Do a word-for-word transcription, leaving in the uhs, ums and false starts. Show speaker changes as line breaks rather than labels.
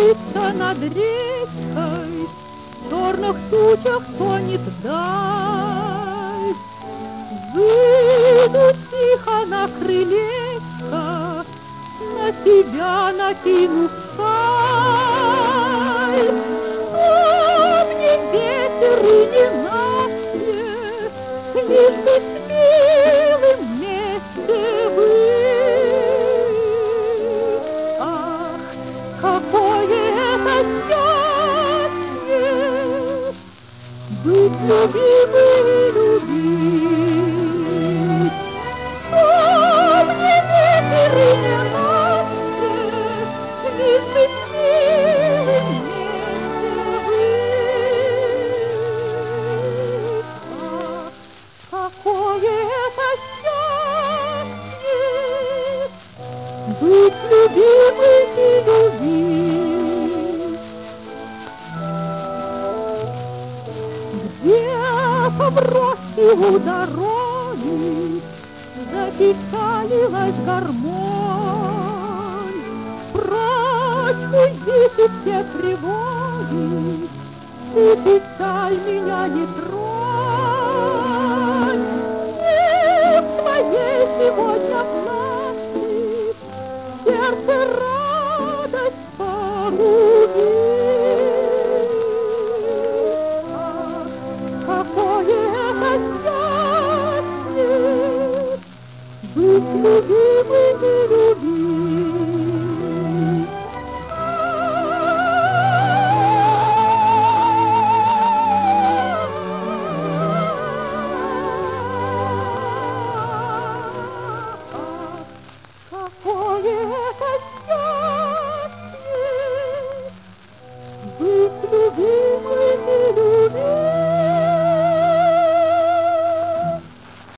Высится над речкой, в черных тучах тонет вдаль. Выйду тихо на крылечко, на тебя накину шаль. Что мне ветер и не знает, лишь бы с милым вместе быть. Ах, какое это счастье быть любимой и любить. Что мне ветер и не знает, лишь бы с милым вместе быть. Ах, какое это счастье быть любимой и любить. Где-то в роще у дороги запечалилась гармонь. Прочь уйдите все тревоги, и печаль меня не тронь. Не в твоей сегодня плачет, сердце радость погубит. Ах, какое это счастье быть любимой и любить. Какое